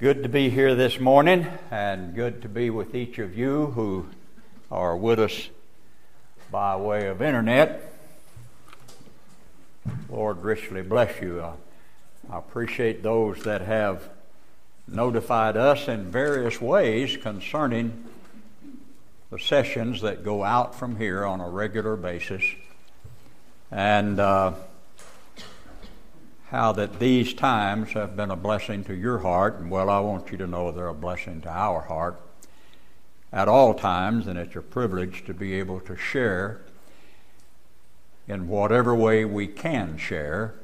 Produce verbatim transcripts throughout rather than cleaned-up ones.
Good to be here this morning, and good to be with each of you who are with us by way of internet. Lord richly bless you. I, I appreciate those that have notified us in various ways concerning the sessions that go out from here on a regular basis, and uh, how that these times have been a blessing to your heart. And well, I want you to know they're a blessing to our heart at all times, and it's a privilege to be able to share in whatever way we can share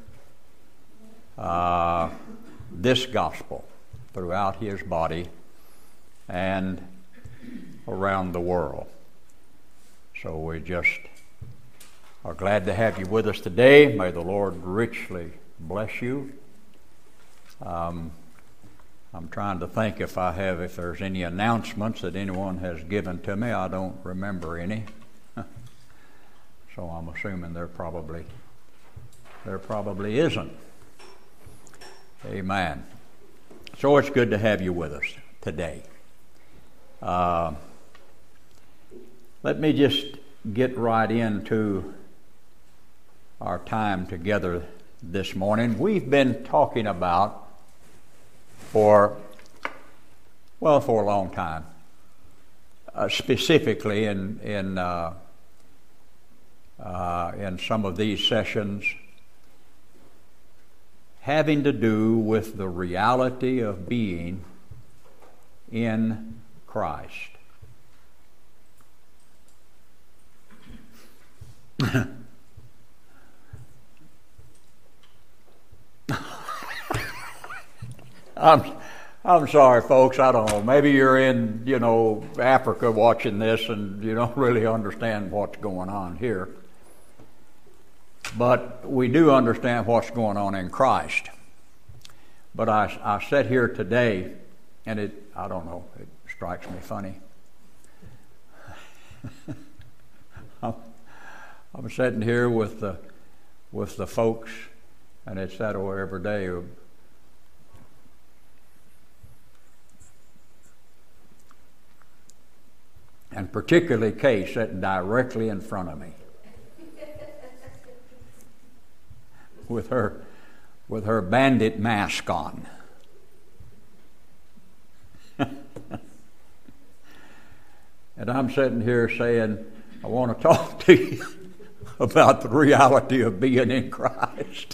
uh, this gospel throughout His body and around the world. So we just are glad to have you with us today. May the Lord richly bless you. Um, I'm trying to think if I have, if there's any announcements that anyone has given to me. I don't remember any. So I'm assuming there probably, there probably isn't. Amen. So it's good to have you with us today. Uh, let me just get right into our time together this morning. We've been talking about for, well, for a long time, uh, specifically in in uh, uh, in some of these sessions, having to do with the reality of being in Christ. I'm I'm sorry, folks. I don't know. Maybe you're in, you know, Africa watching this and you don't really understand what's going on here. But we do understand what's going on in Christ. But I, I sit here today, and it, I don't know, it strikes me funny. I'm, I'm sitting here with the with the folks, and it's that way every day. And particularly Kay sitting directly in front of me with her with her bandit mask on. And I'm sitting here saying, I want to talk to you about the reality of being in Christ.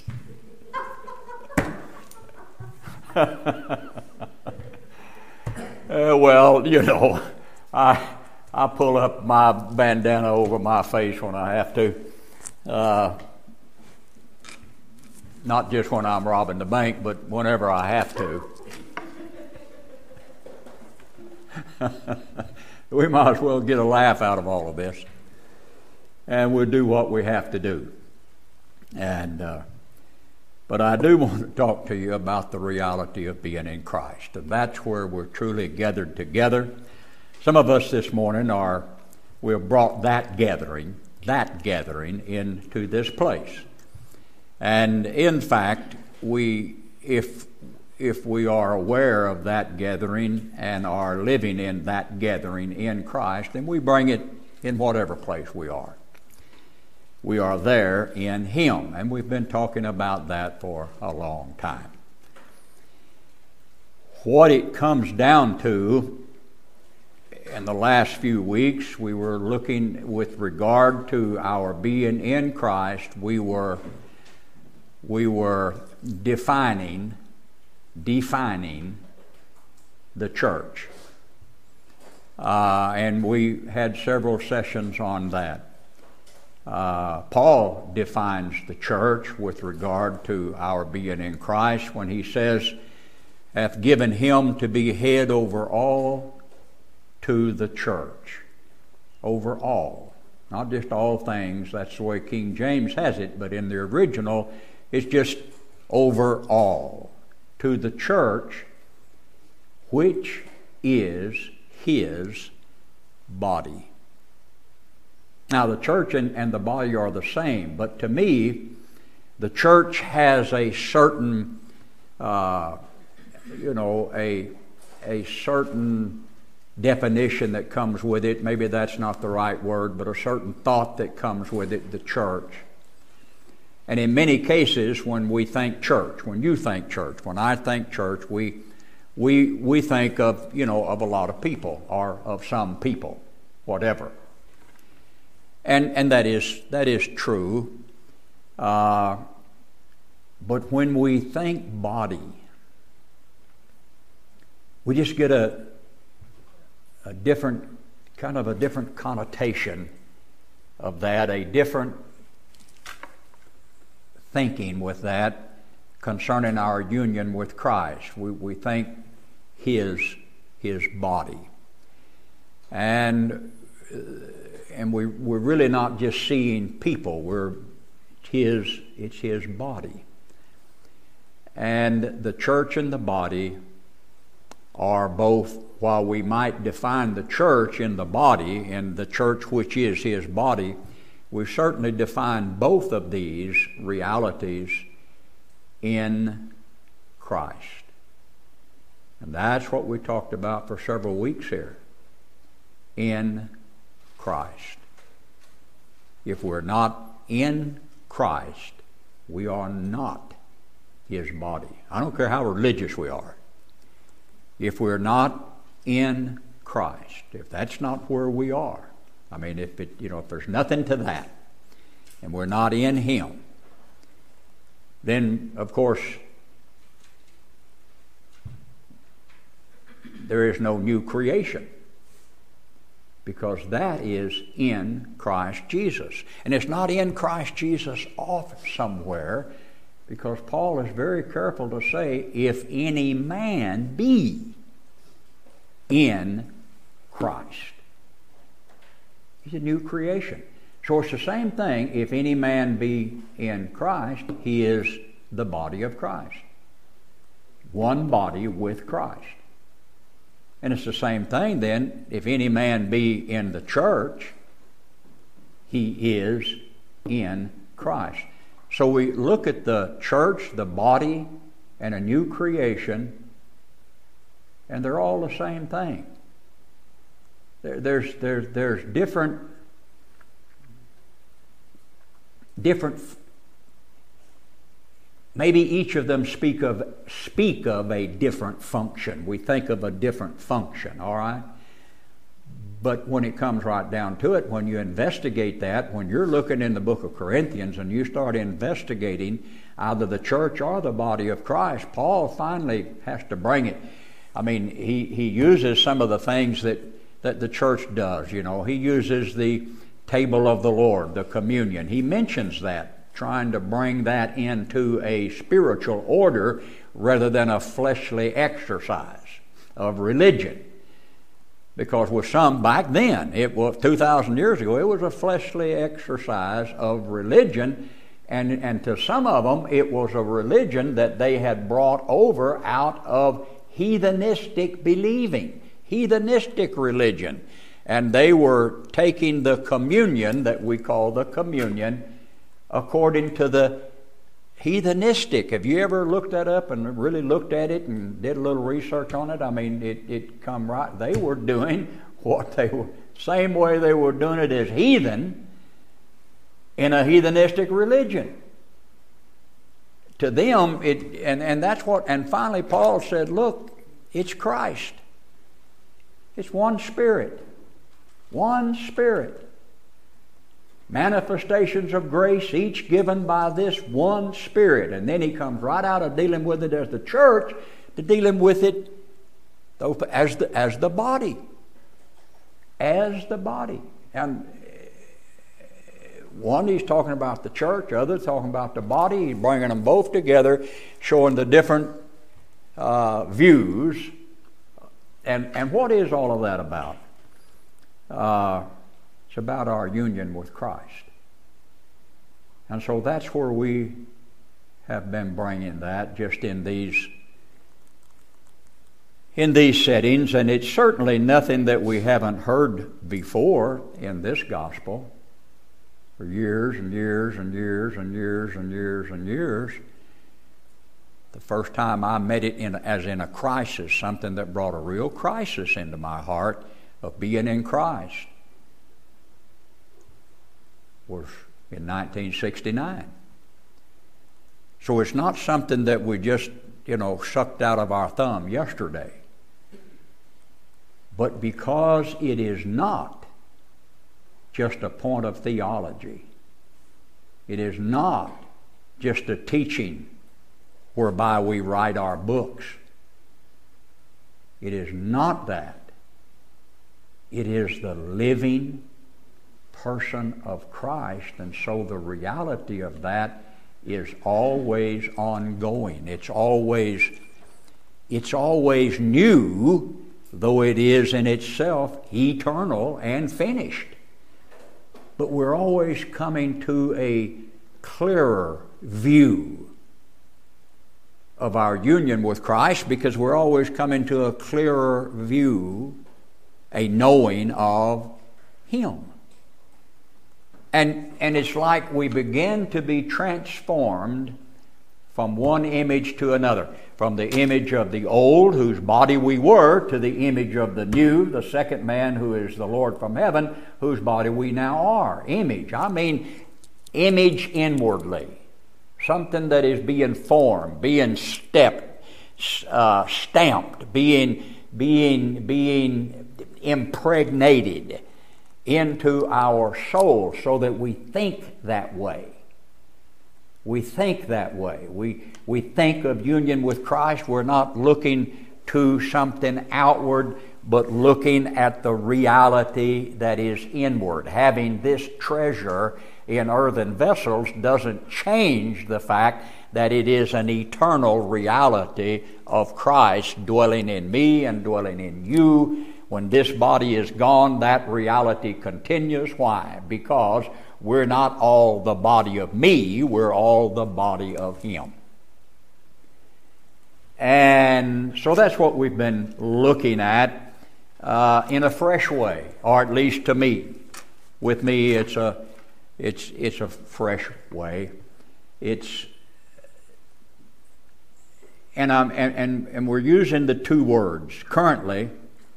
uh, well, you know, I I pull up my bandana over my face when I have to. Uh, not just when I'm robbing the bank, but whenever I have to. We might as well get a laugh out of all of this. And we'll do what we have to do. And uh, but I do want to talk to you about the reality of being in Christ. And that's where we're truly gathered together. Some of us this morning are, we have brought that gathering, that gathering into this place. And in fact, we, if if we are aware of that gathering and are living in that gathering in Christ, then we bring it in whatever place we are. We are there in Him, and we've been talking about that for a long time. What it comes down to, in the last few weeks, we were looking with regard to our being in Christ. We were we were defining defining the church, uh, and we had several sessions on that. Uh, Paul defines the church with regard to our being in Christ when he says, "Hath given Him to be head over all." To the church, over all, not just all things. That's the way King James has it, but in the original, it's just over all. To the church, which is His body. Now, the church and, and the body are the same, but to me, the church has a certain uh, you know, a, a certain definition that comes with it. Maybe that's not the right word, but a certain thought that comes with it, the church. And in many cases, when we think church, when you think church, when I think church, we we we think of, you know, of a lot of people or of some people, whatever. And and that is that is true. Uh, but when we think body, we just get a a different kind of a different connotation of that, a different thinking with that concerning our union with Christ. We we think his his body, and and we we're really not just seeing people. We're his it's his body, and the church and the body are both. While we might define the church in the body, and the church which is his body, we certainly define both of these realities in Christ. And that's what we talked about for several weeks here. In Christ. If we're not in Christ, we are not his body. I don't care how religious we are. If we're not in Christ, if that's not where we are, I mean, if it, you know, if there's nothing to that, and we're not in him, then of course there is no new creation, because that is in Christ Jesus. And it's not in Christ Jesus off somewhere, because Paul is very careful to say, if any man be in Christ. He's a new creation. So it's the same thing. If any man be in Christ, he is the body of Christ. One body with Christ. And it's the same thing then, if any man be in the church, he is in Christ. So we look at the church, the body, and a new creation, and they're all the same thing. There, there's there's there's different different. Maybe each of them speak of speak of a different function. We think of a different function. All right. But when it comes right down to it, when you investigate that, when you're looking in the book of Corinthians and you start investigating either the church or the body of Christ, Paul finally has to bring it. I mean, he, he uses some of the things that, that the church does. You know, he uses the table of the Lord, the communion. He mentions that, trying to bring that into a spiritual order rather than a fleshly exercise of religion. Because with some back then, it was two thousand years ago, it was a fleshly exercise of religion, and, and to some of them, it was a religion that they had brought over out of heathenistic believing, heathenistic religion. And they were taking the communion that we call the communion according to the heathenistic. Have you ever looked that up and really looked at it and did a little research on it? I mean, it, it come right. They were doing what they were, same way they were doing it as heathen in a heathenistic religion. To them, it and, and that's what, and finally Paul said, look, it's Christ. It's one Spirit. One Spirit. Manifestations of grace, each given by this one Spirit. And then he comes right out of dealing with it as the church to dealing with it as the, as the body. As the body. And one, he's talking about the church, other talking about the body. He's bringing them both together, showing the different uh, views. And, and what is all of that about? Uh, it's about our union with Christ. And so that's where we have been bringing that, just in these in these settings. And it's certainly nothing that we haven't heard before in this gospel for years and years and years and years and years and years. The first time I met it in, as in a crisis, something that brought a real crisis into my heart of being in Christ, was in nineteen sixty-nine. So it's not something that we just, you know, sucked out of our thumb yesterday. But because it is not just a point of theology, it is not just a teaching whereby we write our books. It is not that. It is the living person of Christ, and so the reality of that is always ongoing. It's always, it's always new, though it is in itself eternal and finished. But we're always coming to a clearer view of our union with Christ, because we're always coming to a clearer view, a knowing of Him. And, and it's like we begin to be transformed from one image to another. From the image of the old, whose body we were, to the image of the new, the second man, who is the Lord from heaven, whose body we now are. Image. I mean, image inwardly. Something that is being formed, being stepped, uh, stamped, being, being, being impregnated into our soul, so that we think that way. We think that way. We, we think of union with Christ. We're not looking to something outward, but looking at the reality that is inward. Having this treasure in earthen vessels doesn't change the fact that it is an eternal reality of Christ dwelling in me and dwelling in you. When this body is gone, that reality continues. Why? Because we're not all the body of me, we're all the body of Him. And so that's what we've been looking at uh, in a fresh way, or at least to me. With me, it's a it's it's a fresh way. It's and I'm and, and, and we're using the two words currently,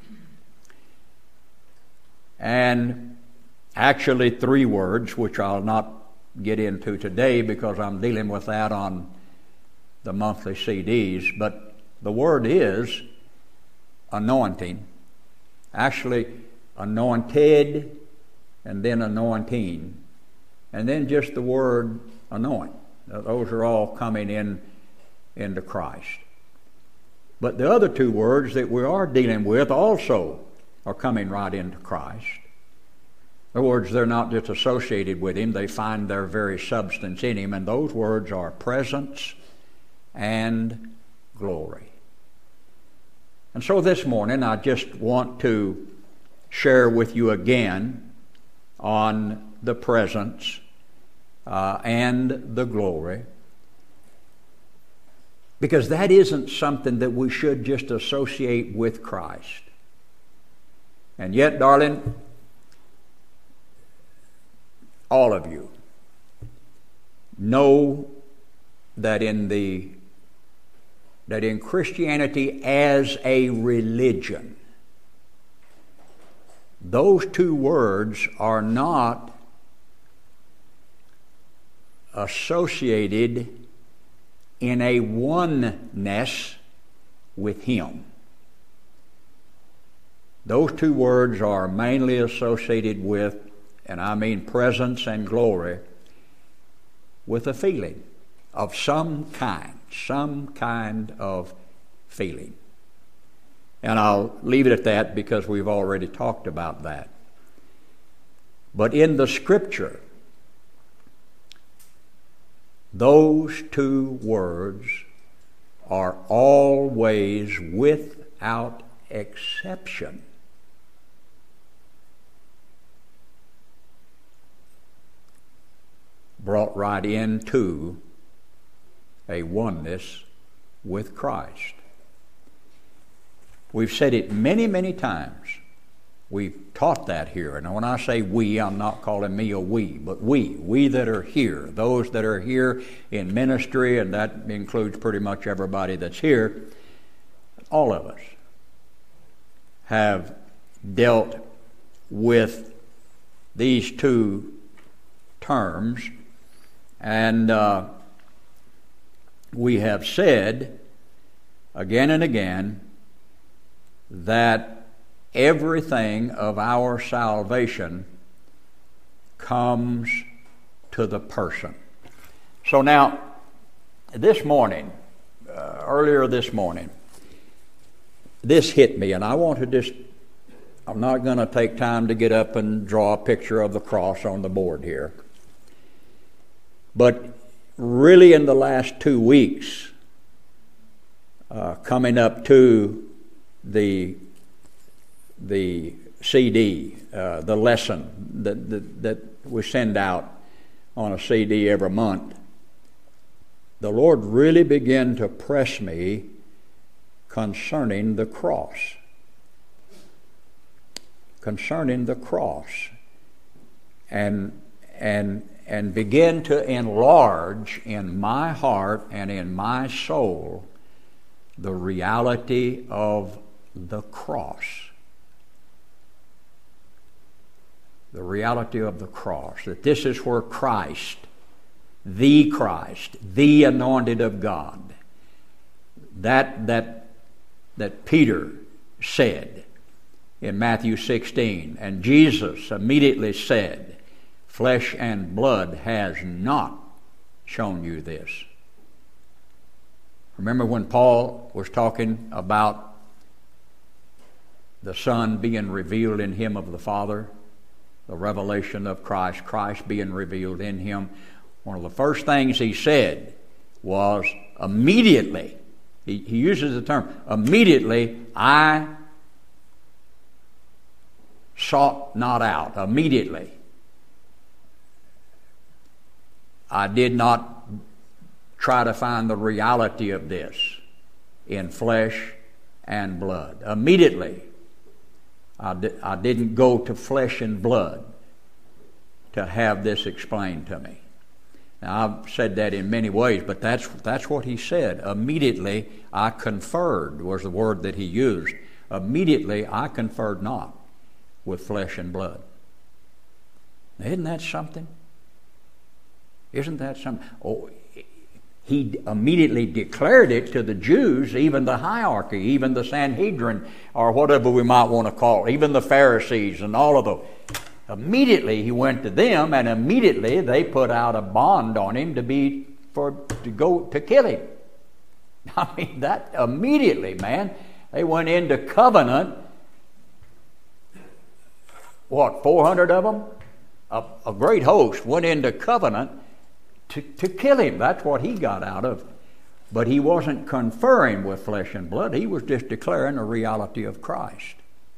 and actually three words, which I'll not get into today because I'm dealing with that on the monthly C Ds. But the word is anointing. Actually, anointed, and then anointing, and then just the word anoint. Those are all coming in into Christ. But the other two words that we are dealing with also are coming right into Christ. In other words, they're not just associated with Him, they find their very substance in Him, and those words are presence and glory. And so this morning I just want to share with you again on the presence uh, and the glory, because that isn't something that we should just associate with Christ. And yet, darling, all of you know that in the that in Christianity as a religion, those two words are not associated in a oneness with Him. Those two words are mainly associated with, and I mean presence and glory, with a feeling of some kind, some kind of feeling. And I'll leave it at that because we've already talked about that. But in the Scripture, those two words are always, without exception, brought right into a oneness with Christ. We've said it many, many times We've taught that here. And when I say we, I'm not calling me a we, but we, we that are here, those that are here in ministry, and that includes pretty much everybody that's here, all of us have dealt with these two terms, and uh, we have said again and again that everything of our salvation comes to the person. So now, this morning, uh, earlier this morning, this hit me, and I want to just, I'm not going to take time to get up and draw a picture of the cross on the board here. But really in the last two weeks, uh, coming up to the the C D, uh, the lesson that, that that we send out on a C D every month, the Lord really began to press me concerning the cross. Concerning the cross. And and and begin to enlarge in my heart and in my soul the reality of the cross. The reality of the cross, that this is where Christ, the Christ, the anointed of God, that that that Peter said in Matthew sixteen, and Jesus immediately said, "Flesh and blood has not shown you this." Remember when Paul was talking about the Son being revealed in him of the Father? The revelation of Christ, Christ being revealed in him. One of the first things he said was immediately, he, he uses the term, immediately I sought not out. Immediately. I did not try to find the reality of this in flesh and blood. Immediately. I, di- I didn't go to flesh and blood to have this explained to me. Now, I've said that in many ways, but that's that's what he said. Immediately I conferred, was the word that he used. Immediately I conferred not with flesh and blood. Now, isn't that something? Isn't that something? Oh, he immediately declared it to the Jews, even the hierarchy, even the Sanhedrin, or whatever we might want to call it, even the Pharisees and all of those. Immediately he went to them, and immediately they put out a bond on him to be for to go to kill him. I mean, that immediately, man, they went into covenant. What, four hundred of them? A, a great host went into covenant To, to kill him. That's what he got out of. But he wasn't conferring with flesh and blood. He was just declaring the reality of Christ.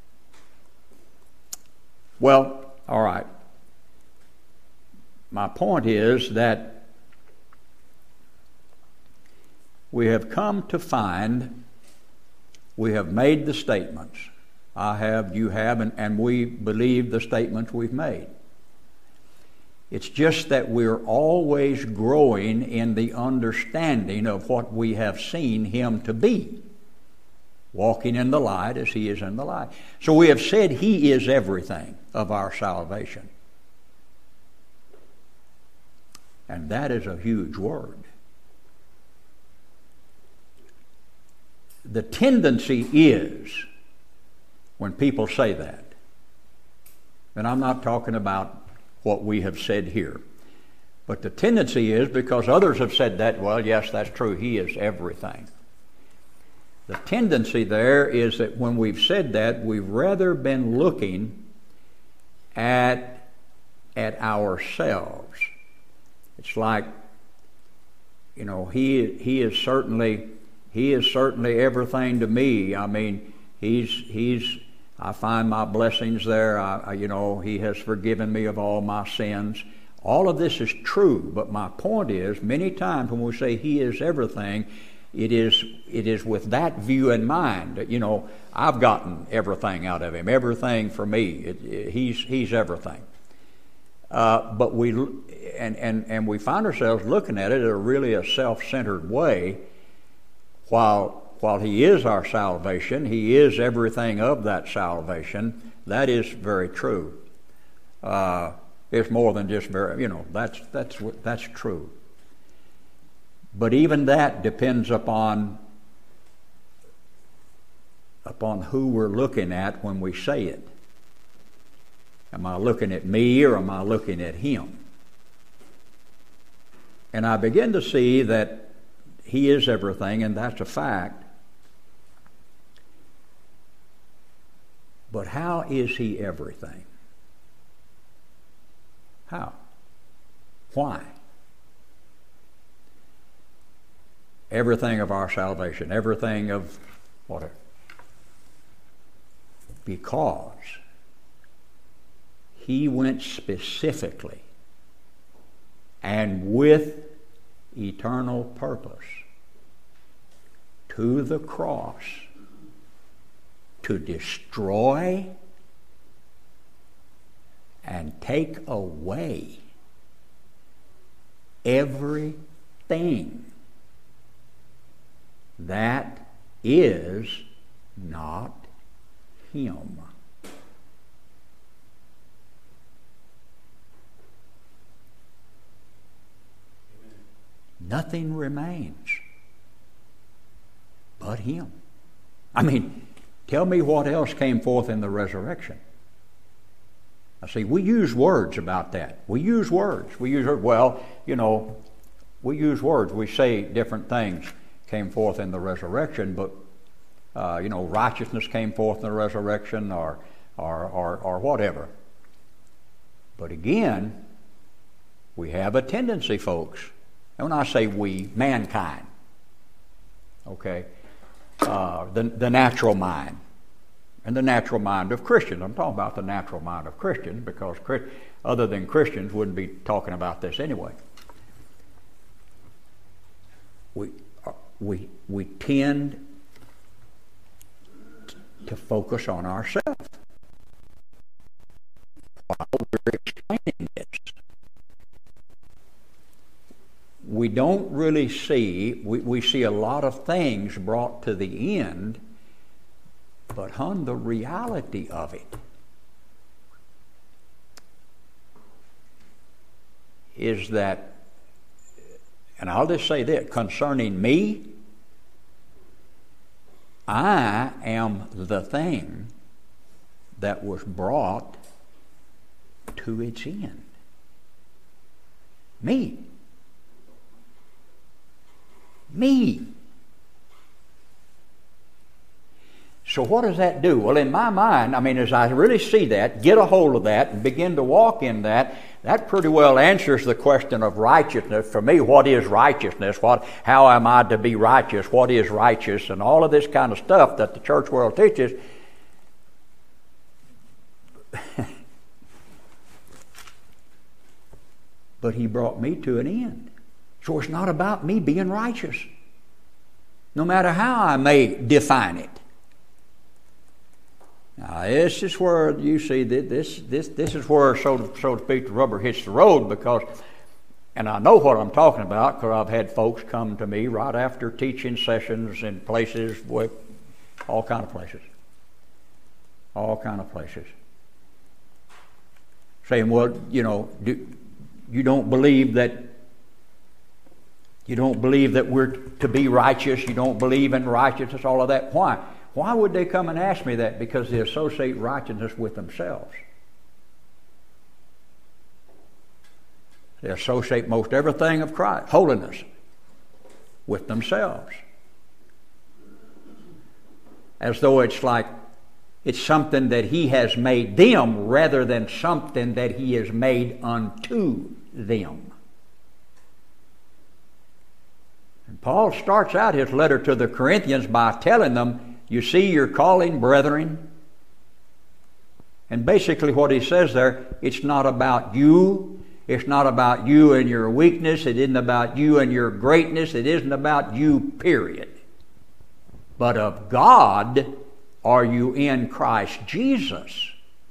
Well, all right. My point is that we have come to find, we have made the statements. I have, you have, and, and we believe the statements we've made. It's just that we're always growing in the understanding of what we have seen him to be, walking in the light as he is in the light. So we have said he is everything of our salvation. And that is a huge word. The tendency is, when people say that, and I'm not talking about what we have said here. But the tendency is, because others have said that, well, yes, that's true, he is everything. The tendency there is that when we've said that, we've rather been looking at, at ourselves. It's like, you know, he he is certainly he is certainly everything to me. I mean, he's he's I find my blessings there. I, you know, he has forgiven me of all my sins. All of this is true, but my point is, many times when we say he is everything, it is it is with that view in mind that, you know, I've gotten everything out of him, everything for me. It, it, he's he's everything. Uh, but we and, and and we find ourselves looking at it in a really a self-centered way. While while he is our salvation, he is everything of that salvation. That is very true. Uh, it's more than just very, you know, that's that's that's true. But even that depends upon upon who we're looking at when we say it. Am I looking at me or am I looking at him? And I begin to see that he is everything, and that's a fact. But how is he everything? How? Why? Everything of our salvation, everything of whatever. Because he went specifically and with eternal purpose to the cross to destroy and take away everything that is not him. Nothing remains but him. I mean, tell me what else came forth in the resurrection. I see, we use words about that. We use words. We use, well, you know, we use words. We say different things came forth in the resurrection, but, uh, you know, righteousness came forth in the resurrection or, or, or, or whatever. But again, we have a tendency, folks. And when I say we, mankind, okay, uh, the, the natural mind, and the natural mind of Christians. I'm talking about the natural mind of Christians because other than Christians wouldn't be talking about this anyway. We, we, we tend to focus on ourselves while we're explaining this. We don't really see, we, we see a lot of things brought to the end, but hon, the reality of it is that, and I'll just say this, concerning me, I am the thing that was brought to its end. Me. Me. So what does that do? Well, in my mind, I mean, as I really see that, get a hold of that, and begin to walk in that, that pretty well answers the question of righteousness. For me, what is righteousness? What, how am I to be righteous? What is righteous? And all of this kind of stuff that the church world teaches. But he brought me to an end. So it's not about me being righteous, no matter how I may define it. Now, this is where you see that this this this is where, so to, so to speak, the rubber hits the road, because, and I know what I'm talking about because I've had folks come to me right after teaching sessions in places, all kind of places, all kind of places, saying, well, you know, do, you don't believe that. You don't believe that we're to be righteous. You don't believe in righteousness, all of that. Why? Why would they come and ask me that? Because they associate righteousness with themselves. They associate most everything of Christ, holiness, with themselves. As though it's like it's something that he has made them rather than something that he has made unto them. And Paul starts out his letter to the Corinthians by telling them, you see your calling, brethren. And basically what he says there, it's not about you. It's not about you and your weakness. It isn't about you and your greatness. It isn't about you, period. But of God are you in Christ Jesus,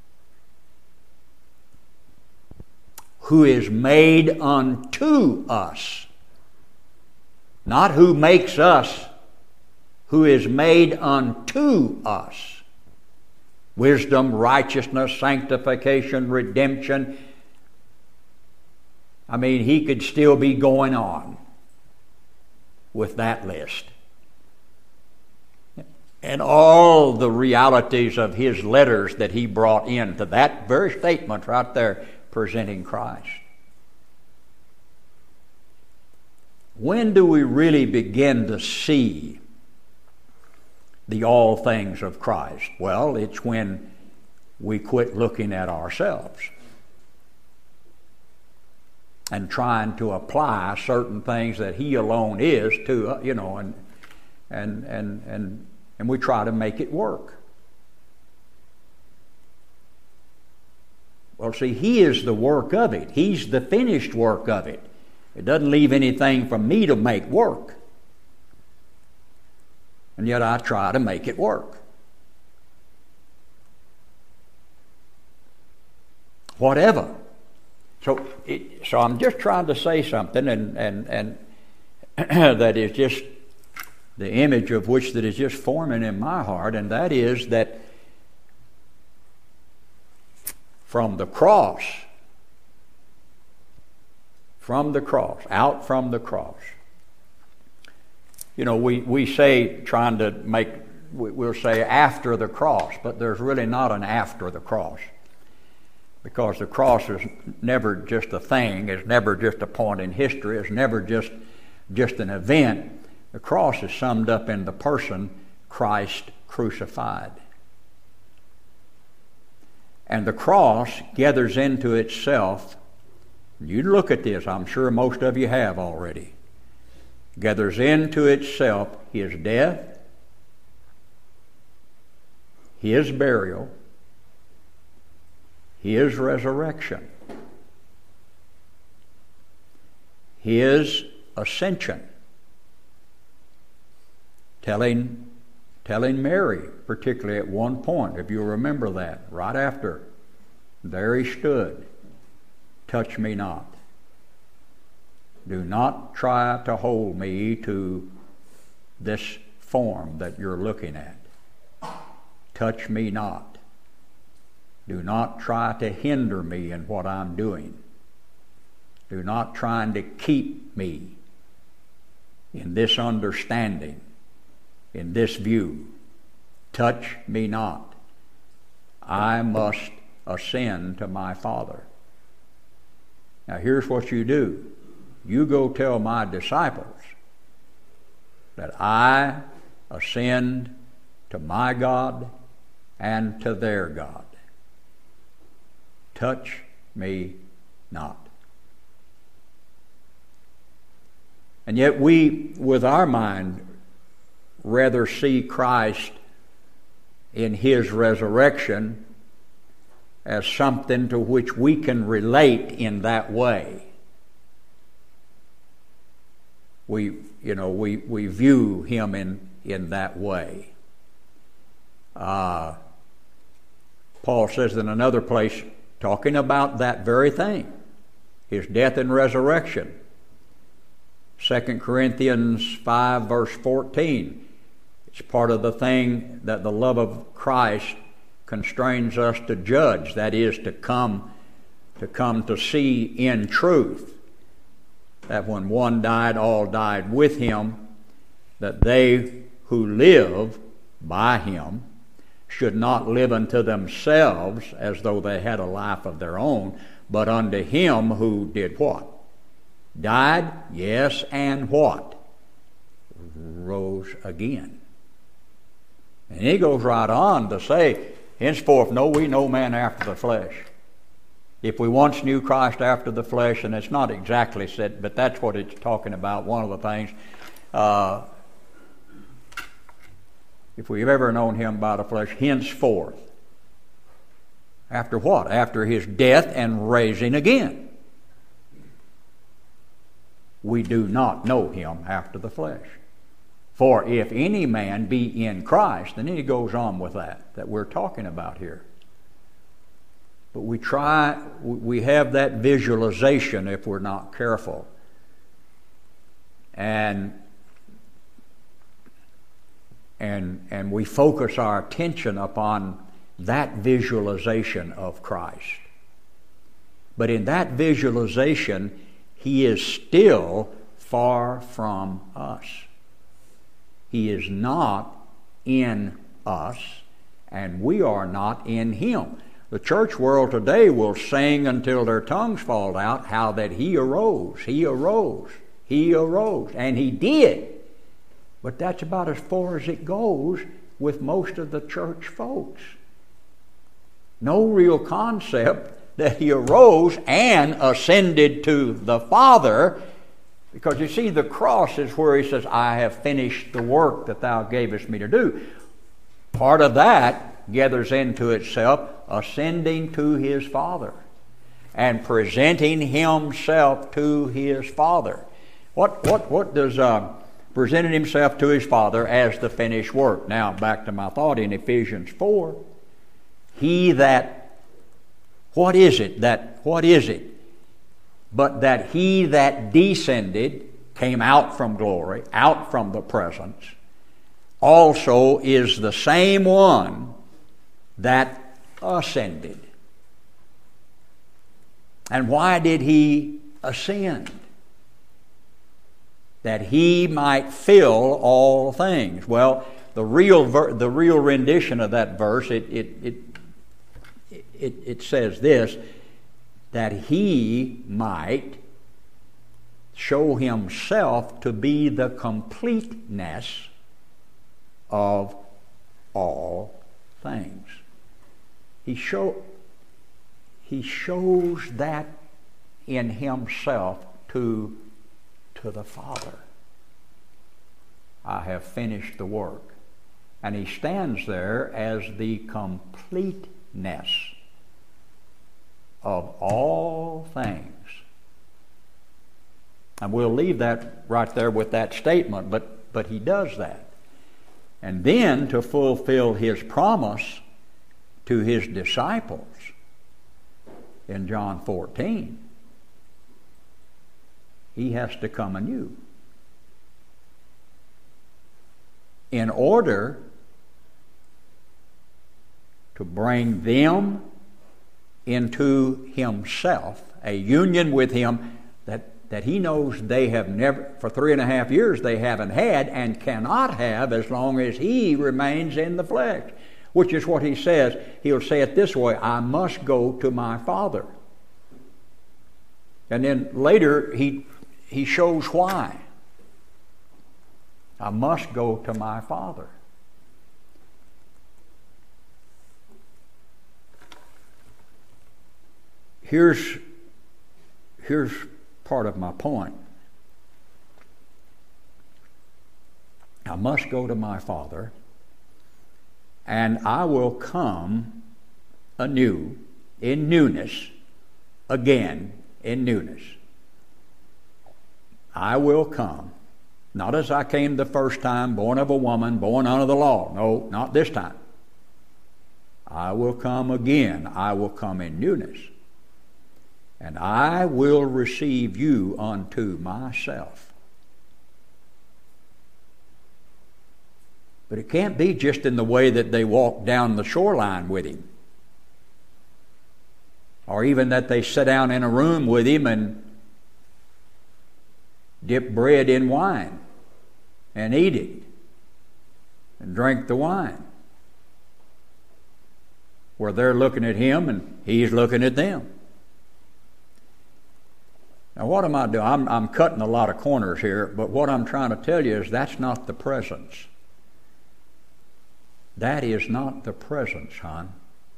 who is made unto us. Not who makes us, who is made unto us. Wisdom, righteousness, sanctification, redemption. I mean, he could still be going on with that list. And all the realities of his letters that he brought into that very statement right there, presenting Christ. When do we really begin to see the all things of Christ? Well, it's when we quit looking at ourselves and trying to apply certain things that he alone is to, you know, and and and and and we try to make it work. Well, see, he is the work of it. He's the finished work of it. It doesn't leave anything for me to make work. And yet I try to make it work. Whatever. So, it, so I'm just trying to say something, and and and that is just the image of which that is just forming in my heart, and that is that from the cross, from the cross, out from the cross. You know, we, we say, trying to make, we'll say after the cross, but there's really not an after the cross. Because the cross is never just a thing, it's never just a point in history, it's never just, just an event. The cross is summed up in the person, Christ crucified. And the cross gathers into itself, you look at this, I'm sure most of you have already, gathers into itself his death, his burial, his resurrection, his ascension, telling telling Mary, particularly at one point, if you'll remember that, right after, there he stood, touch me not. Do not try to hold me to this form that you're looking at. Touch me not. Do not try to hinder me in what I'm doing. Do not try to keep me in this understanding, in this view. Touch me not. I must ascend to my Father. Now here's what you do. You go tell my disciples that I ascend to my God and to their God. Touch me not. And yet we, with our mind, rather see Christ in his resurrection as something to which we can relate in that way. We, you know, we, we view him in, in that way. Uh, Paul says in another place, talking about that very thing, his death and resurrection. Second Corinthians five, verse fourteen. It's part of the thing that the love of Christ constrains us to judge, that is, to come to come to see in truth that when one died, all died with him, that they who live by him should not live unto themselves as though they had a life of their own, but unto him who did what? Died, yes, and what? Rose again. And he goes right on to say, henceforth know we no man after the flesh. If we once knew Christ after the flesh, and it's not exactly said, but that's what it's talking about, one of the things. Uh, if we've ever known him by the flesh, henceforth. After what? After his death and raising again. we do not know him after the flesh. For if any man be in Christ, and then he goes on with that, that we're talking about here. But we try, we have that visualization if we're not careful. And and and we focus our attention upon that visualization of Christ. But in that visualization, he is still far from us. He is not in us, and we are not in him. The church world today will sing until their tongues fall out how that he arose, he arose, he arose, and he did. But that's about as far as it goes with most of the church folks. No real concept that he arose and ascended to the Father, because you see, the cross is where he says, I have finished the work that thou gavest me to do. Part of that gathers into itself ascending to his Father and presenting himself to his Father. What what what does uh, presenting himself to his Father as the finished work? Now back to my thought in Ephesians four. He that, what is it that, what is it? But that he that descended, came out from glory, out from the presence, also is the same one that ascended. And why did he ascend? That he might fill all things. Well, the real ver- the real rendition of that verse, it it it it, it says this, that he might show himself to be the completeness of all things. He show he shows that in himself to to the Father. I have finished the work. And he stands there as the completeness of all things. And we'll leave that right there with that statement, but, but he does that. And then to fulfill his promise to his disciples in John fourteen, he has to come anew in order to bring them into himself, a union with him that, that he knows they have never, for three and a half years they haven't had and cannot have as long as he remains in the flesh. Which is what he says. He'll say it this way, I must go to my Father. And then later he he shows why. I must go to my Father. Here's, here's part of my point. I must go to my Father, and I will come anew, in newness, again in newness. I will come, not as I came the first time, born of a woman, born under the law. No, not this time. I will come again. I will come in newness. And I will receive you unto myself. But it can't be just in the way that they walk down the shoreline with him. Or even that they sit down in a room with him and dip bread in wine and eat it and drink the wine. Where they're looking at him and he's looking at them. Now what am I doing? I'm, I'm cutting a lot of corners here, but what I'm trying to tell you is that's not the presence. That is not the presence, hon.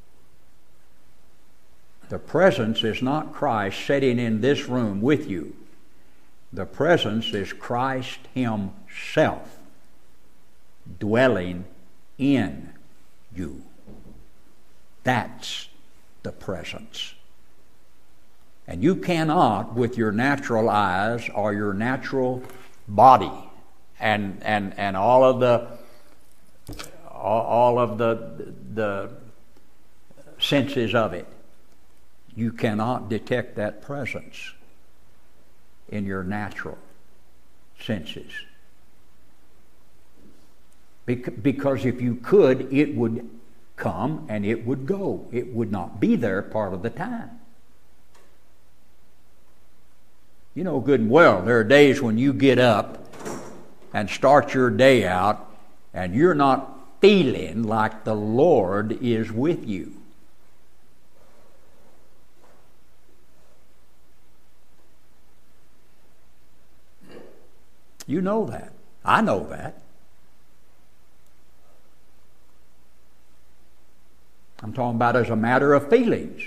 The presence is not Christ sitting in this room with you. The presence is Christ himself dwelling in you. That's the presence. And you cannot, with your natural eyes or your natural body and and and all of the all of the the senses of it, you cannot detect that presence in your natural senses. Because if you could, it would come and it would go. It would not be there part of the time. You know good and well, there are days when you get up and start your day out and you're not feeling like the Lord is with you. You know that. I know that. I'm talking about as a matter of feelings.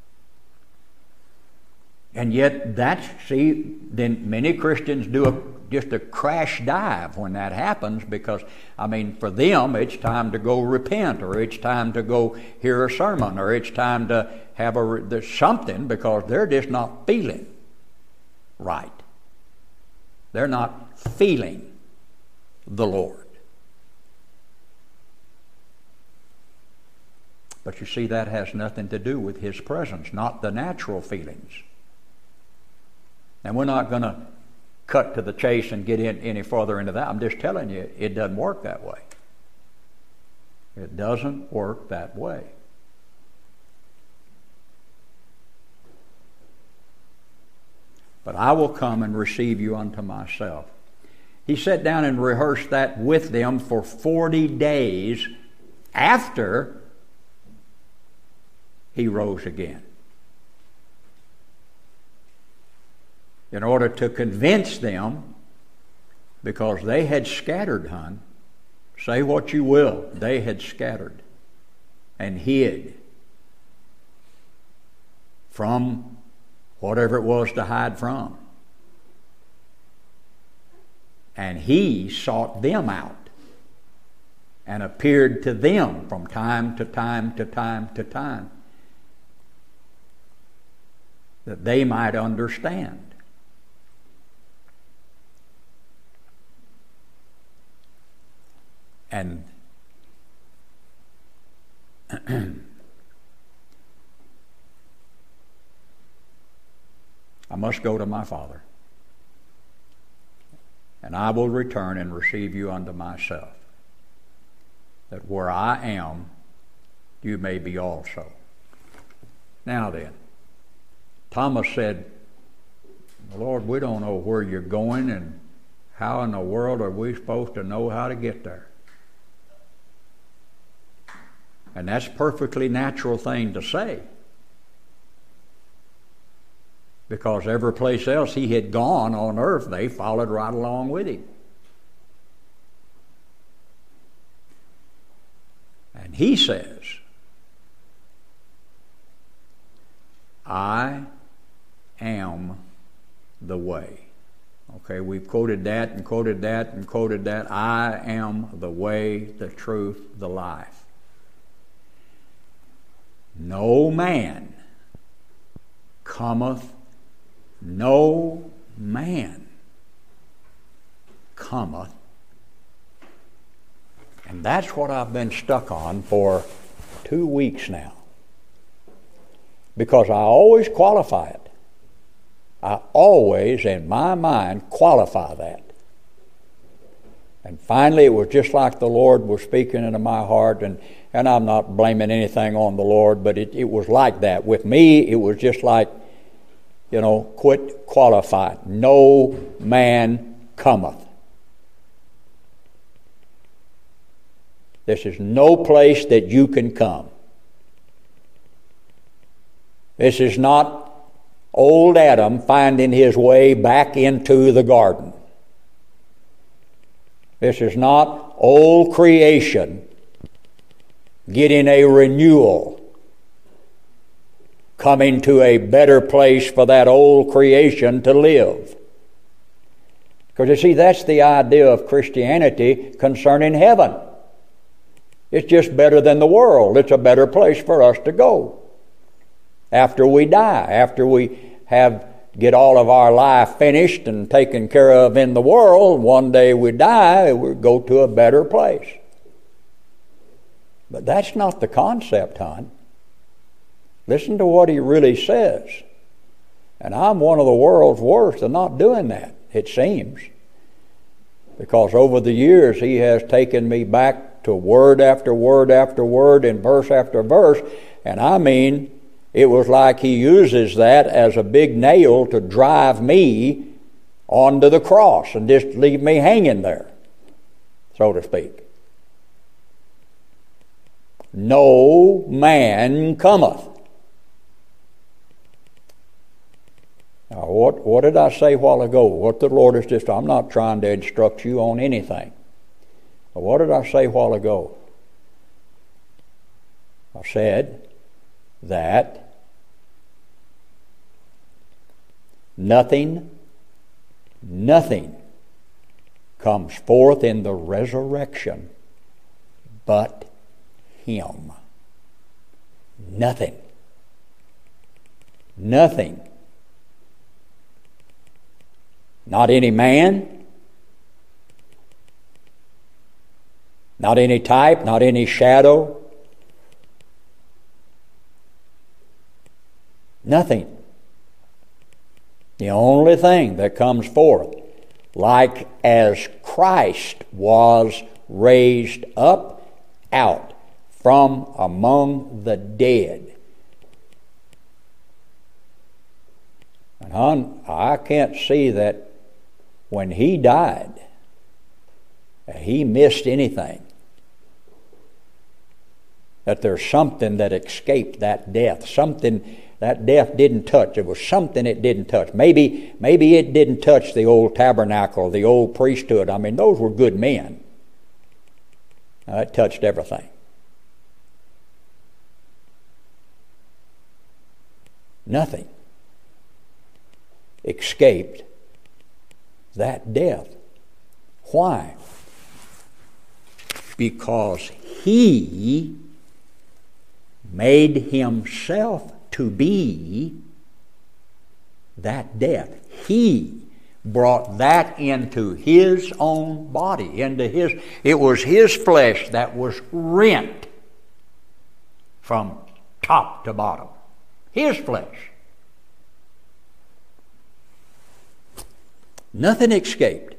And yet that's, see, then many Christians do a, just a crash dive when that happens because, I mean, for them it's time to go repent or it's time to go hear a sermon or it's time to have a, there's something because they're just not feeling right. They're not feeling the Lord. But you see, that has nothing to do with His presence, not the natural feelings. And we're not going to cut to the chase and get in any further into that. I'm just telling you, it doesn't work that way. It doesn't work that way. But I will come and receive you unto myself. He sat down and rehearsed that with them for forty days after He rose again, in order to convince them, because they had scattered, hon. Say what you will, they had scattered and hid from whatever it was to hide from. And He sought them out and appeared to them from time to time to time to time, that they might understand. And I must go to my Father, and I will return and receive you unto myself, that where I am, you may be also. Now then, Thomas said, Lord, we don't know where you're going, and how in the world are we supposed to know how to get there? And that's a perfectly natural thing to say, because every place else he had gone on earth, they followed right along with him. And he says, I am the way. Okay, we've quoted that and quoted that and quoted that. I am the way, the truth, the life. No man cometh, no man cometh. And that's what I've been stuck on for two weeks now. Because I always qualify it. I always, in my mind, qualify that. And finally, it was just like the Lord was speaking into my heart, and, and I'm not blaming anything on the Lord, but it, it was like that. With me, it was just like, you know, quit qualifying. No man cometh. This is no place that you can come. This is not old Adam finding his way back into the garden. This is not old creation getting a renewal, coming to a better place for that old creation to live. Because you see, that's the idea of Christianity concerning heaven. It's just better than the world. It's a better place for us to go after we die, after we have get all of our life finished and taken care of in the world. One day we die, we go to a better place. But that's not the concept, hon. Listen to what he really says. And I'm one of the world's worst of not doing that, it seems. Because over the years he has taken me back to word after word after word and verse after verse. And I mean, it was like he uses that as a big nail to drive me onto the cross and just leave me hanging there, so to speak. No man cometh. Now, what, what did I say a while ago? What the Lord is just, I'm not trying to instruct you on anything. But what did I say a while ago? I said that nothing, nothing comes forth in the resurrection but Him. Nothing. Nothing. Not any man, not any type, not any shadow. Nothing. The only thing that comes forth, like as Christ was raised up out from among the dead. And hon, I can't see that when he died, he missed anything. That there's something that escaped that death. Something that death didn't touch. It was something it didn't touch. Maybe, maybe it didn't touch the old tabernacle, the old priesthood. I mean, those were good men. Now, it touched everything. Nothing escaped that death. Why? Because He made Himself to be that death. He brought that into His own body, into His, it was His flesh that was rent from top to bottom. His flesh. Nothing escaped.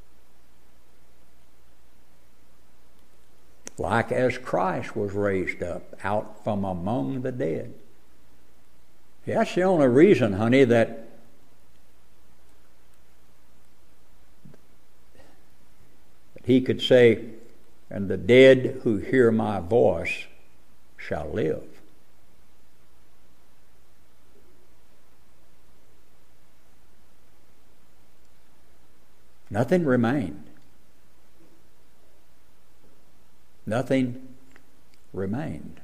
Like as Christ was raised up out from among the dead. That's the only reason, honey, that He could say, and the dead who hear my voice shall live. Nothing remained. Nothing remained.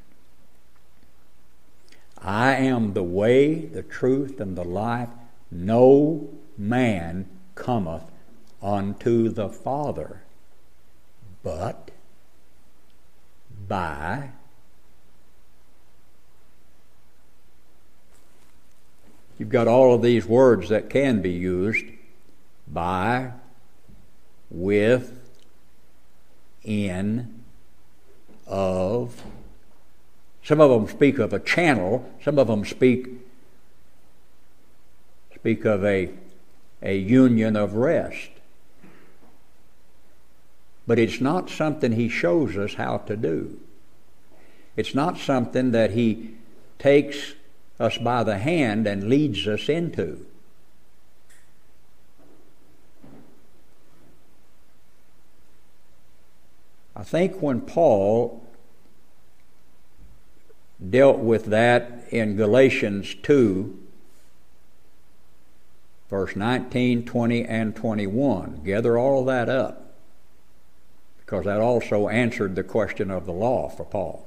I am the way, the truth, and the life. No man cometh unto the Father but by you've got all of these words that can be used: by, with, in, of. Some of them speak of a channel. Some of them speak speak of a, a union of rest. But it's not something He shows us how to do. It's not something that He takes us by the hand and leads us into. I think when Paul dealt with that in Galatians two, verse nineteen, twenty, and twenty-one, gather all that up, because that also answered the question of the law for Paul.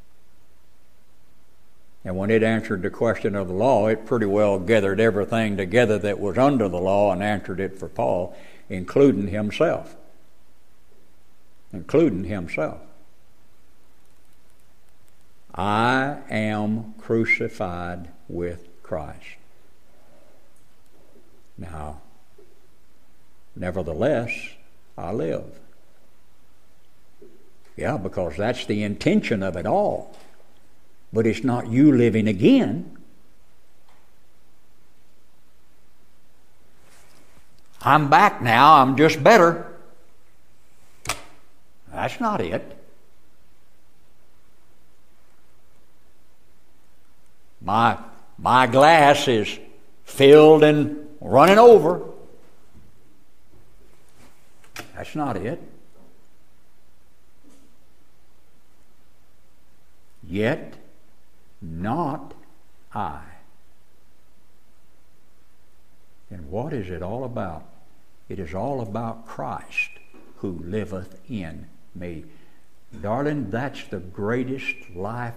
And when it answered the question of the law, it pretty well gathered everything together that was under the law and answered it for Paul, including himself. Including himself. I am crucified with Christ. Now, nevertheless, I live. Yeah, because that's the intention of it all. But it's not you living again. I'm back now, I'm just better. That's not it. My, my glass is filled and running over. That's not it. Yet not I. And what is it all about? It is all about Christ who liveth in me. Darling, that's the greatest life.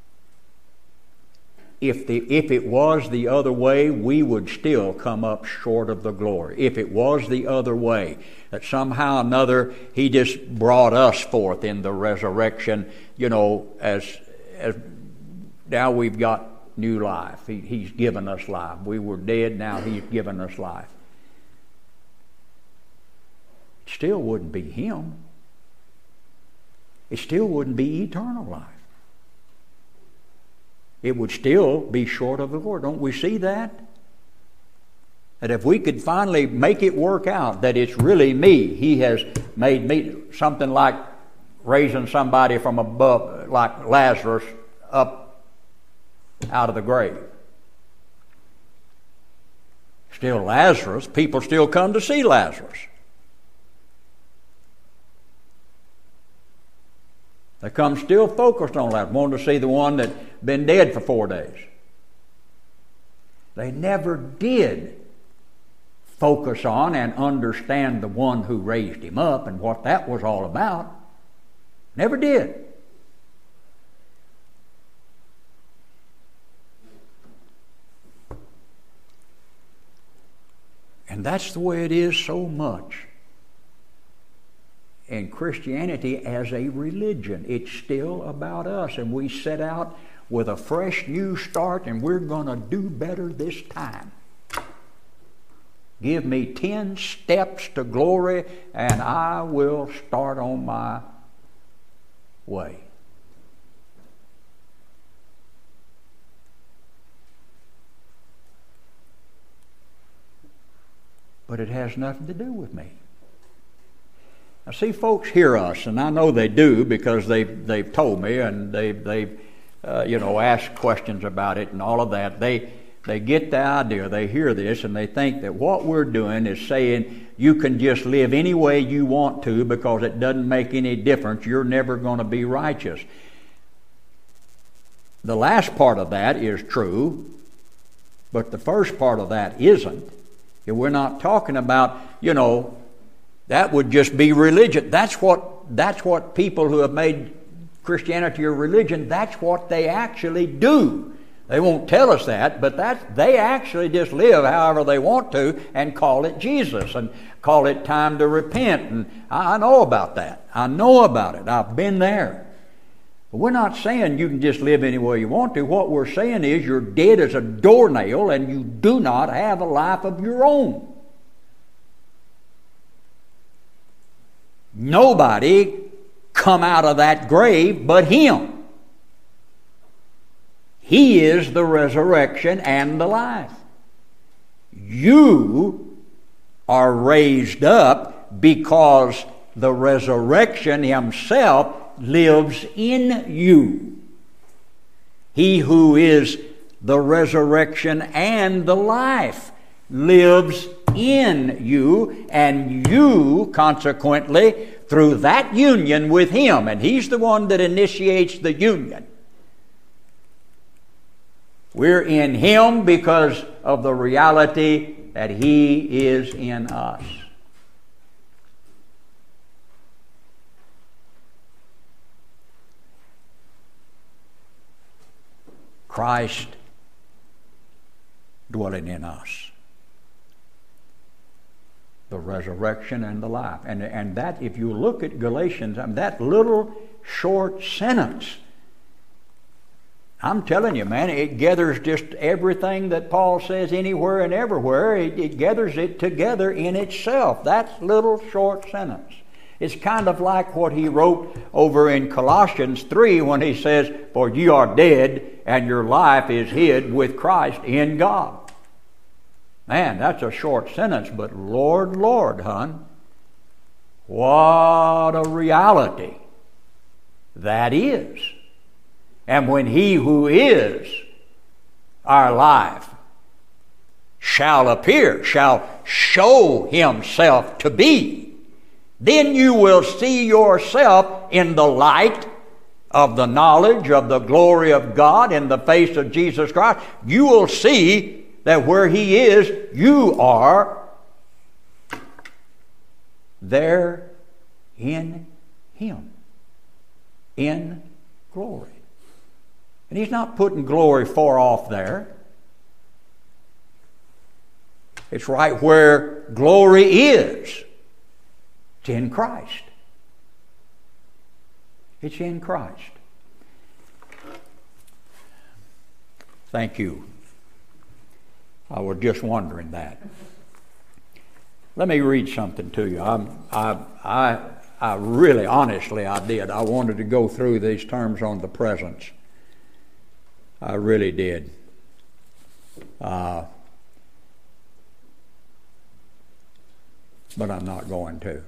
If the if it was the other way, we would still come up short of the glory. If it was the other way, that somehow or another He just brought us forth in the resurrection, you know, as as now we've got new life. He, he's given us life. We were dead, now He's given us life. It still wouldn't be Him. It still wouldn't be eternal life. It would still be short of the Lord. Don't we see that? That if we could finally make it work out that it's really me, He has made me something like raising somebody from above, like Lazarus, up out of the grave. Still Lazarus, people still come to see Lazarus. They come still focused on that, wanting to see the one that's been dead for four days. They never did focus on and understand the one who raised him up and what that was all about. Never did. And that's the way it is so much in Christianity as a religion. It's still about us, and we set out with a fresh new start, and we're going to do better this time. Give me ten steps to glory, and I will start on my way. But it has nothing to do with me. I see folks hear us, and I know they do because they've, they've told me, and they've, they've uh, you know, asked questions about it and all of that. They, they get the idea, they hear this, and they think that what we're doing is saying you can just live any way you want to because it doesn't make any difference. You're never going to be righteous. The last part of that is true, but the first part of that isn't. And we're not talking about, you know, that would just be religion. That's what that's what people who have made Christianity a religion, that's what they actually do. They won't tell us that, but that's, they actually just live however they want to and call it Jesus and call it time to repent. And I, I know about that. I know about it. I've been there. But we're not saying you can just live any way you want to. What we're saying is you're dead as a doornail and you do not have a life of your own. Nobody come out of that grave but Him. He is the resurrection and the life. You are raised up because the resurrection Himself lives in you. He who is the resurrection and the life lives in you, and you, consequently, through that union with Him, and He's the one that initiates the union. We're in Him because of the reality that He is in us. Christ dwelling in us. The resurrection and the life. And, and that, if you look at Galatians, I mean, that little short sentence I'm telling you, man, it gathers just everything that Paul says anywhere and everywhere. It, it gathers it together in itself. That little short sentence. It's kind of like what he wrote over in Colossians three when he says, "For you are dead, and your life is hid with Christ in God." Man, that's a short sentence, but Lord, Lord, hon, what a reality that is. And when he who is our life shall appear, shall show himself to be, then you will see yourself in the light of the knowledge of the glory of God in the face of Jesus Christ. You will see that where he is, you are there in him, in glory. And he's not putting glory far off there. It's right where glory is. It's in Christ. It's in Christ. Thank you. I was just wondering that. Let me read something to you. I'm, I, I, I really, honestly, I did. I wanted to go through these terms on the presence. I really did. Uh, but I'm not going to.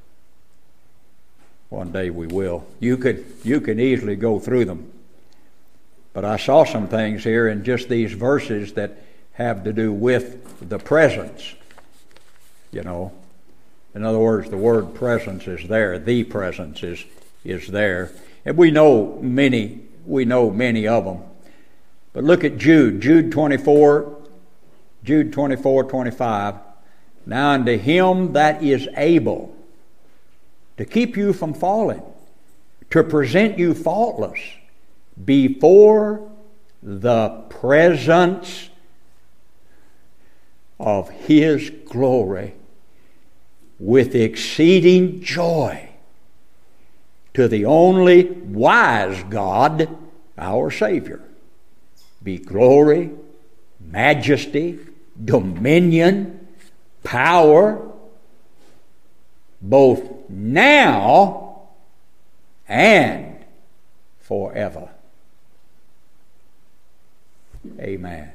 One day we will. You could, you could easily go through them. But I saw some things here in just these verses that have to do with the presence. You know, in other words, the word presence is there. The presence is is there, and we know many. We know many of them. But look at Jude, Jude twenty-four, Jude twenty-four, twenty-five. Now unto him that is able to keep you from falling, to present you faultless before the presence of his glory with exceeding joy, to the only wise God, our Savior, be glory, majesty, dominion, power, both now and forever. Amen.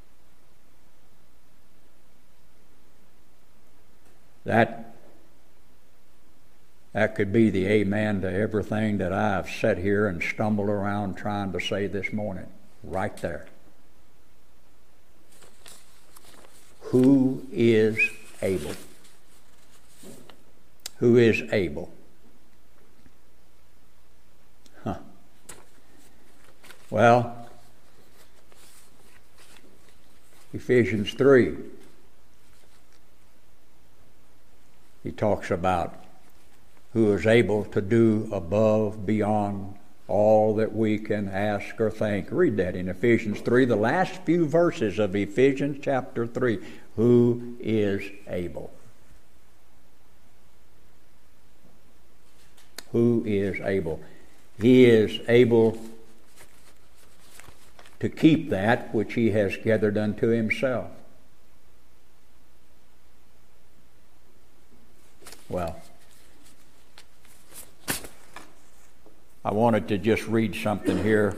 That, that could be the amen to everything that I've sat here and stumbled around trying to say this morning. Right there. Who is able? Who is able? Huh. Well, Ephesians three. He talks about who is able to do above, beyond all that we can ask or think. Read that in Ephesians three, the last few verses of Ephesians chapter three. Who is able? Who is able? He is able to keep that which he has gathered unto himself. Well, I wanted to just read something here.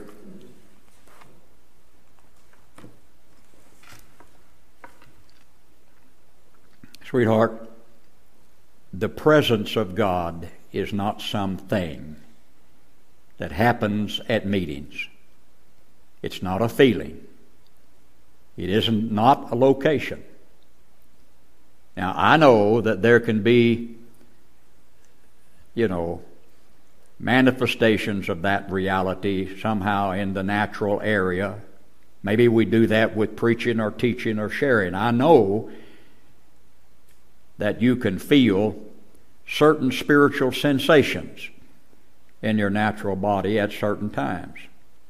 Sweetheart, the presence of God is not something that happens at meetings. It's not a feeling. It isn't not a location. Now, I know that there can be, you know, manifestations of that reality somehow in the natural area. Maybe we do that with preaching or teaching or sharing. I know that you can feel certain spiritual sensations in your natural body at certain times.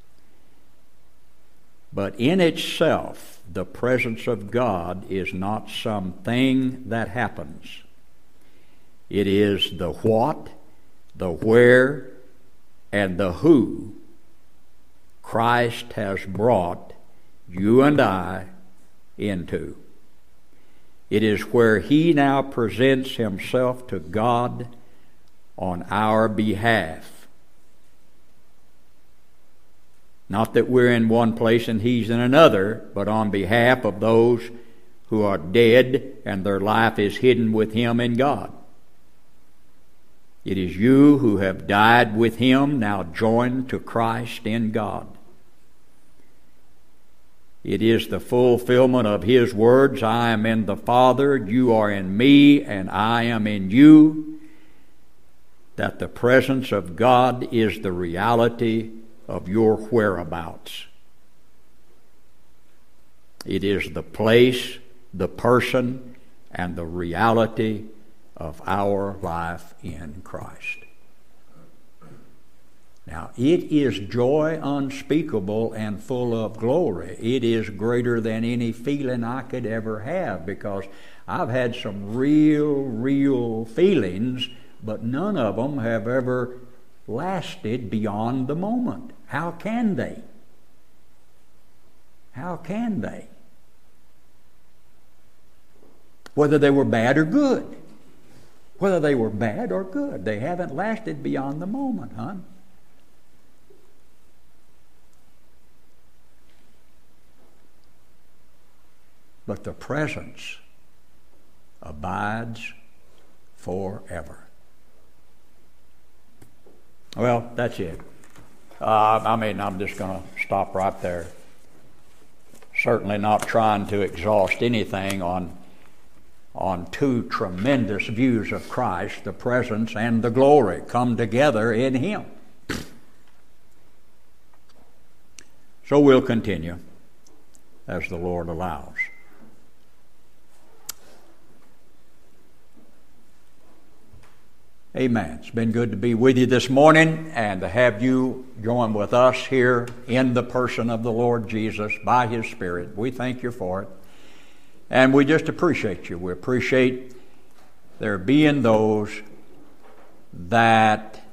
But in itself, the presence of God is not something that happens. It is the what, the where, and the who Christ has brought you and I into. It is where he now presents himself to God on our behalf. Not that we're in one place and he's in another, but on behalf of those who are dead and their life is hidden with him in God. It is you who have died with him, now joined to Christ in God. It is the fulfillment of his words, I am in the Father, you are in me, and I am in you, that the presence of God is the reality of your whereabouts. It is the place, the person, and the reality of our life in Christ. Now, it is joy unspeakable and full of glory. It is greater than any feeling I could ever have, because I've had some real, real feelings, but none of them have ever lasted beyond the moment. How can they? How can they? Whether they were bad or good. Whether they were bad or good. They haven't lasted beyond the moment, hon. But the presence abides forever. Well, that's it. Uh, I mean, I'm just going to stop right there. Certainly not trying to exhaust anything on, on two tremendous views of Christ, the presence and the glory come together in him. So we'll continue as the Lord allows. Amen. It's been good to be with you this morning and to have you join with us here in the person of the Lord Jesus by his Spirit. We thank you for it. And we just appreciate you. We appreciate there being those that,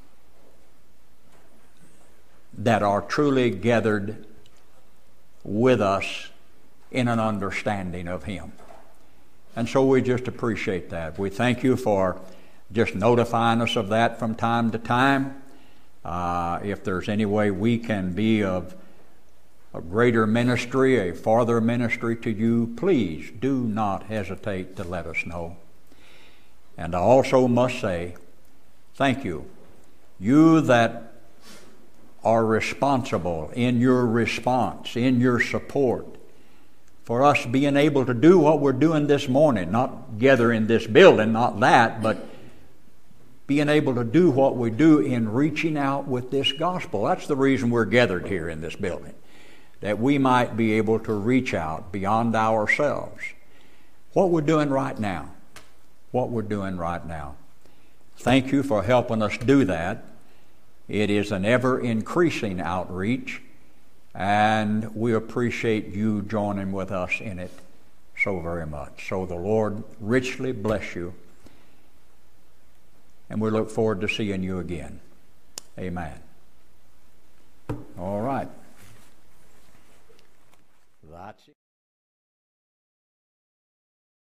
that are truly gathered with us in an understanding of him. And so we just appreciate that. We thank you for just notifying us of that from time to time. Uh, if there's any way we can be of a greater ministry, a farther ministry to you, please do not hesitate to let us know. And I also must say, thank you. You that are responsible in your response, in your support, for us being able to do what we're doing this morning, not gather in this building, not that, but being able to do what we do in reaching out with this gospel. That's the reason we're gathered here in this building, that we might be able to reach out beyond ourselves. What we're doing right now, what we're doing right now. Thank you for helping us do that. It is an ever-increasing outreach, and we appreciate you joining with us in it so very much. So the Lord richly bless you. And we look forward to seeing you again. Amen.